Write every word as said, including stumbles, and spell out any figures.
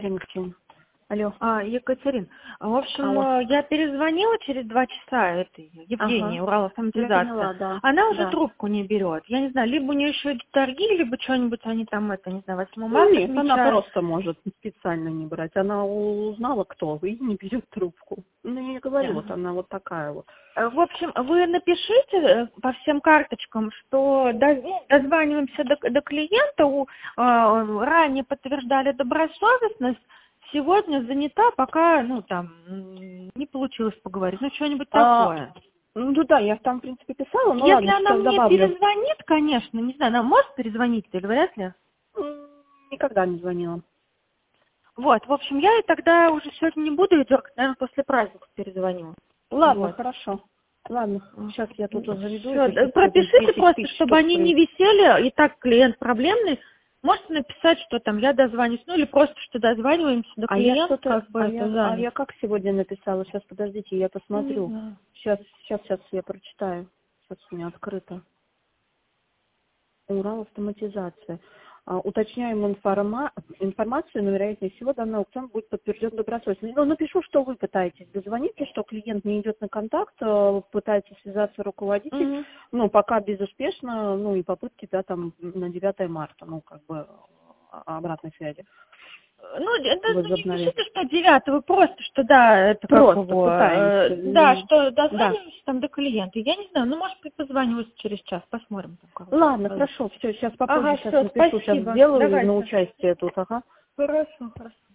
Ремиксин. Алло. А, Екатерин, в общем, Алло. я перезвонила через два часа этой Евгении, Ага. Уралавтоматизация. Я поняла, да. Она уже Да. трубку не берет. Я не знаю, либо у нее еще идут торги, либо что-нибудь они там, это, не знаю, восьмого Ну, марта нет, она отмечают. просто может специально не брать. Она узнала, кто вы, и не берет трубку. Ну, я говорю, Да. вот она вот такая вот. Э, В общем, вы напишите э, по всем карточкам, что до- ну, дозваниваемся до, до клиента, у, э, ранее подтверждали добросовестность, сегодня занята, пока, ну, там, м, не получилось поговорить, ну, что-нибудь А, такое. ну да, я там, в принципе, писала, ну Если ладно, она сейчас мне добавлю. перезвонит, конечно, не знаю, она может перезвонить или вряд ли? М, Никогда не звонила. Вот, в общем, я ей тогда уже сегодня не буду, идёт, наверное, после праздника перезвоню. Ладно, Вот. хорошо. Ладно, сейчас я тут заведу Всё, эти да, список, пропишите десять просто, тысяч чтобы штук. они не висели, и так клиент проблемный. Можете написать, что там я дозвонюсь, ну или просто, что дозваниваемся до А я клиента, что-то, как бы а это я, а занят. я как сегодня написала? Сейчас, подождите, я Ну, не посмотрю. знаю. Сейчас, сейчас, сейчас я прочитаю. Сейчас у меня открыто. Урал автоматизация. А, уточняем информа- информацию, но вероятнее всего данный аукцион будет подтвержден добросовестно. Ну, напишу, что вы пытаетесь дозвониться, что клиент не идет на контакт, э, пытается связаться руководитель, Мгм. ну, пока безуспешно, ну, и попытки, да, там, на девятое марта, ну, как бы, а- обратной связи Ну, это, ну, не возобновить. пишите, что девятого, просто, что да, это как Просто его, э, пытаемся. да, м, что Да. дозваниваемся там до клиента. Я не знаю, ну, может быть, позвоню через час, посмотрим там, как Ладно, будет. хорошо, все, сейчас попозже, Ага, сейчас все, напишу, сейчас спасибо. сделаю на Давайте. участие тут, ага. Хорошо, хорошо.